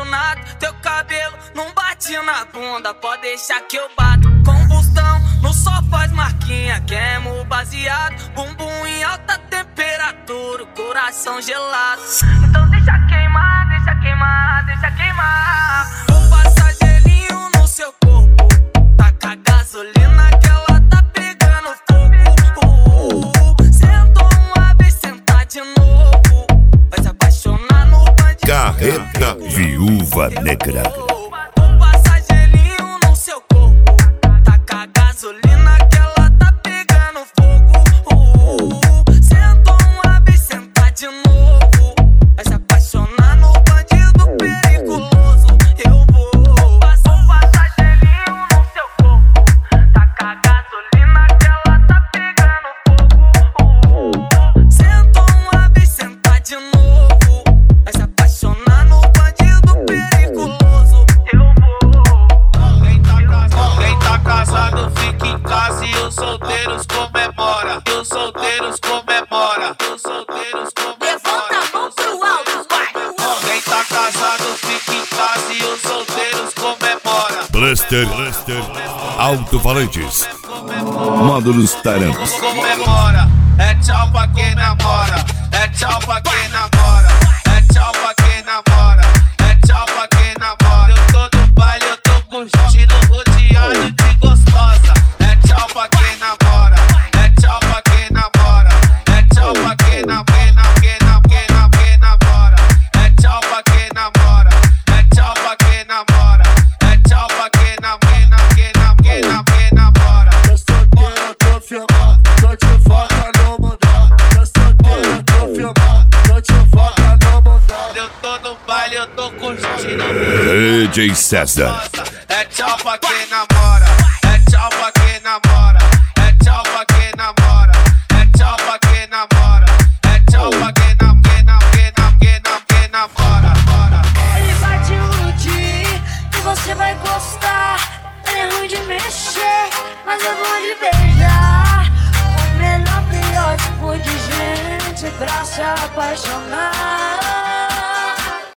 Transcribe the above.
apaixonado. Teu cabelo não bate na bunda, pode deixar que eu bato. Combustão, no sol faz marquinha, queimo baseado. Bumbum em alta temperatura, coração gelado. Então deixa queimar, deixa queimar, deixa queimar. Vou passar gelinho no seu corpo, taca gasolina que ela tá pegando fogo. Sentou uma vez, sentar de novo, vai se apaixonar no bandido. Carreta Viúva Negra. Vou passar gelinho no seu corpo, taca gasolina que ela tá pegando fogo. Sentou uma vez, sentar de novo, vai se apaixonar no bandido perigoso. Eu vou passar gelinho no seu corpo, taca gasolina que ela tá pegando fogo. Sentou uma vez, sentar de novo, vai se apaixonar no bandido perigoso. Eu vou. Quem tá casado fica em casa e os solteiros comemora. E os solteiros comemora. E os solteiros comemora. Levanta a mão pro alto, vai! Quem tá casado fica em casa e os solteiros comemora. Blaster Alto-falantes. Módulos Taramps. Comemora. É tchau pra quem namora. É tchau pra quem namora. É tchau pra quem namora. É tchau pra quem namora. Eu tô no baile, eu tô curtindo, rodeado de gostosa. É tchau pra quem namora. É tchau pra quem namora. É tchau pra quem namora. Quem namora. É tchau pra quem namora. É tchau pra quem namora. É tchau pra quem namora. Tá solteira, tô firmado, tô te foca no mundão. Tá solteira, tô firmado, tô te foca no mundão. Eu tô no baile, eu tô curtindo. DJ César. É tchau pra quem namora. É tchau pra quem namora. É tchau pra quem namora. É tchau pra quem namora. É tchau pra quem namora. Ele vai te iludir e você vai gostar. Ele é ruim de mexer, mas eu vou lhe beijar. O melhor, pior tipo de gente pra se apaixonar.